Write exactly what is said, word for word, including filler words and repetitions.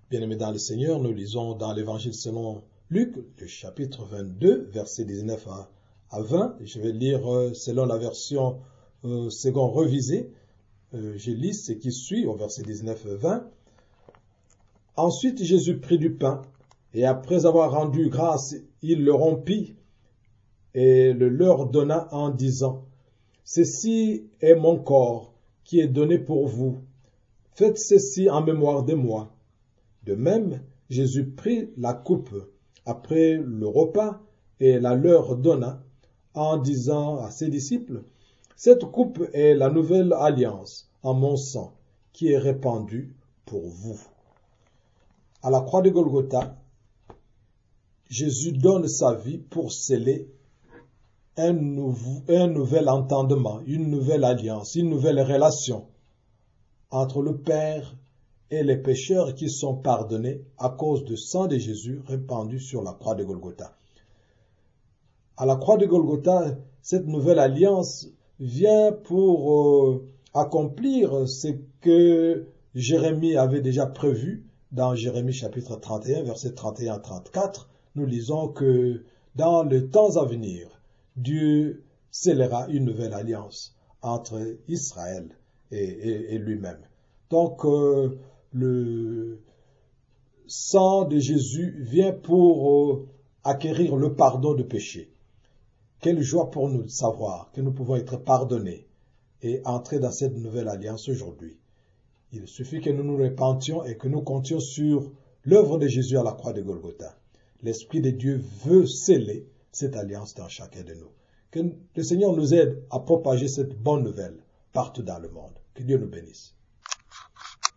Bien-aimés dans le Seigneur, nous lisons dans l'Évangile selon Luc, le chapitre vingt-deux, versets dix-neuf à vingt. Je vais lire selon la version euh, seconde revisée. Euh, je lis ce qui suit au verset dix-neuf à vingt. Ensuite, Jésus prit du pain, et après avoir rendu grâce, il le rompit et le leur donna en disant, « Ceci est mon corps qui est donné pour vous. Faites ceci en mémoire de moi. » De même, Jésus prit la coupe après le repas et la leur donna, en disant à ses disciples, « Cette coupe est la nouvelle alliance en mon sang, qui est répandue pour vous. » À la croix de Golgotha, Jésus donne sa vie pour sceller un, nouveau, un nouvel entendement, une nouvelle alliance, une nouvelle relation entre le Père et les pécheurs qui sont pardonnés à cause du sang de Jésus répandu sur la croix de Golgotha. À la croix de Golgotha, cette nouvelle alliance vient pour euh, accomplir ce que Jérémie avait déjà prévu dans Jérémie chapitre trente et un, versets trente et un à trente-quatre. Nous lisons que dans les temps à venir, Dieu scellera une nouvelle alliance entre Israël et, et, et lui-même. Donc, euh, le sang de Jésus vient pour euh, acquérir le pardon de péché. Quelle joie pour nous de savoir que nous pouvons être pardonnés et entrer dans cette nouvelle alliance aujourd'hui. Il suffit que nous nous repentions et que nous comptions sur l'œuvre de Jésus à la croix de Golgotha. L'Esprit de Dieu veut sceller cette alliance dans chacun de nous. Que le Seigneur nous aide à propager cette bonne nouvelle partout dans le monde. Que Dieu nous bénisse.